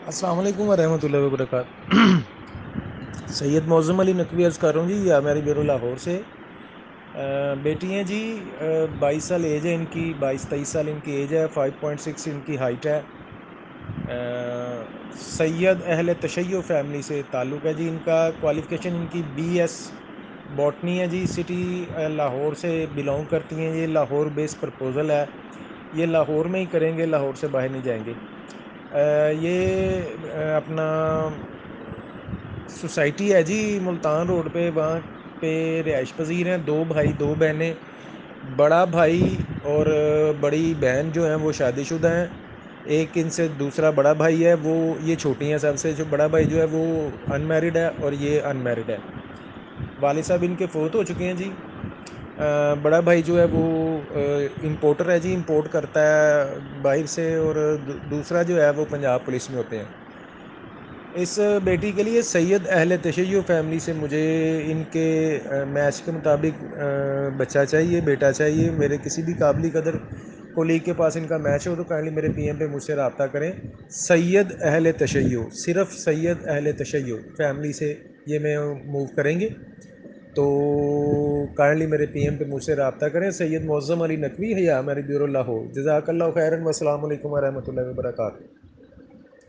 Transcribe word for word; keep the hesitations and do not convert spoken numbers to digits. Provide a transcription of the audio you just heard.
अस्सलाम वालेकुम वरहमतुल्लाहि वबरकात। सैयद मौज़म अली नकवी अर्ज़ कर रहा हूँ जी, या मेरी ब्यूरो लाहौर से। अ, बेटी हैं जी, बाईस साल एज है इनकी, बाईस तेईस साल इनकी एज है, फाइव पॉइंट सिक्स इनकी हाइट है। अ, सैयद अहल तशय्यो फैमिली से ताल्लुक़ है जी इनका। क्वालिफ़िकेशन इनकी बी एस बॉटनी है जी। सिटी अ, लाहौर से बिलोंग करती हैं। ये लाहौर बेस्ड प्रपोज़ल है, ये लाहौर में ही करेंगे, लाहौर से बाहर नहीं जाएंगे। अ, ये अ, अपना सोसाइटी है जी मुल्तान रोड पे, वहाँ पे रिहाइश पजीर हैं। दो भाई दो बहनें। बड़ा भाई और बड़ी बहन जो हैं वो शादीशुदा हैं। एक इनसे दूसरा बड़ा भाई है, वो ये छोटी हैं सबसे। जो बड़ा भाई जो है वो अनमैरिड है और ये अनमैरिड है। वालिद साहब इनके फ़ौत हो चुके हैं जी। अ, बड़ा भाई जो है वो इंपोर्टर है जी, इंपोर्ट करता है बाहर से। और दू- दूसरा जो है वो पंजाब पुलिस में होते हैं। इस बेटी के लिए सैयद अहल तशय्यो फैमिली से मुझे इनके अ, मैच के मुताबिक अ, बच्चा चाहिए, बेटा चाहिए। मेरे किसी भी काबिल कदर कोलीग के पास इनका मैच हो तो काइंडली मेरे पीएम पे मुझसे रब्ता करें। सैयद अहल तशय्यो, सिर्फ सैयद अहल तशय्यो फैमिली से ये मैं मूव करेंगे। तो काइंडली मेरे पीएम पे मुझसे रब्ता करें। सैयद मौज़म अली नकवी है, या मेरी ब्यूरो लाहौर। जज़ाकल्लाह खैरन। वस्सलाम वालेकुम वरहमतुल्लाहि वबरकातुहू।